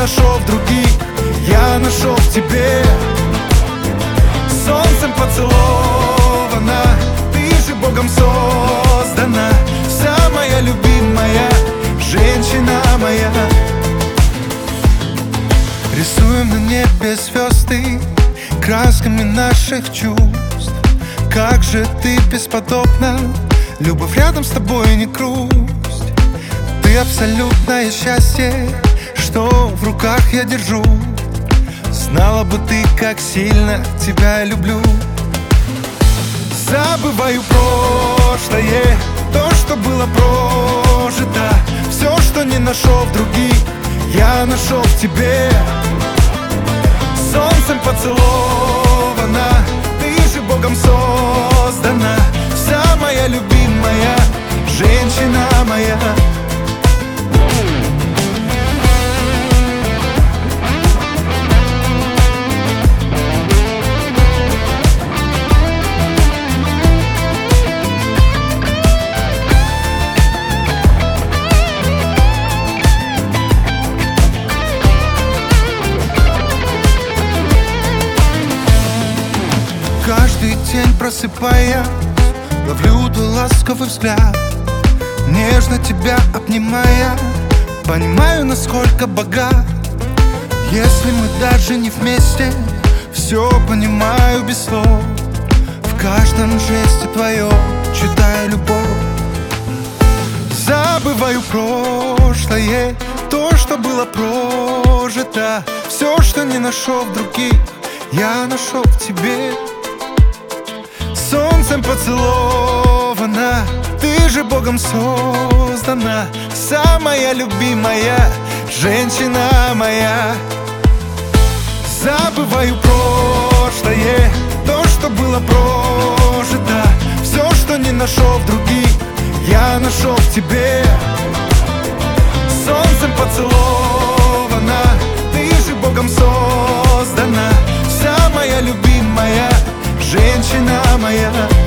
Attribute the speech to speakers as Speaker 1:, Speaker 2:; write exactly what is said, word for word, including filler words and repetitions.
Speaker 1: нашел в других, я нашел в тебе. Солнцем поцелована, ты же Богом создана, самая любимая женщина моя. Рисуем на небе звезды красками наших чувств. Как же ты бесподобна, любовь рядом с тобой не грусть. Ты абсолютное счастье, что в руках я держу. Знала бы ты, как сильно тебя я люблю. Забываю прошлое, то, что было прожито. Все, что не нашел в других, я нашел в тебе. Солнцем поцелована, ты же Богом создана, самая любимая женщина моя. Каждый день просыпаясь, ловлю твой ласковый взгляд. Нежно тебя обнимая, понимаю, насколько богат. Если мы даже не вместе, все понимаю без слов. В каждом жесте твоем читаю любовь. Забываю прошлое, то, что было прожито. Все, что не нашел в других, я нашел в тебе. Солнцем поцелована, ты же Богом создана, самая любимая женщина моя. Забываю прошлое, то, что было прожито. Все, что не нашел в других, я нашел в тебе. Солнцем поцелована, ты же Богом создана, самая любимая женщина моя.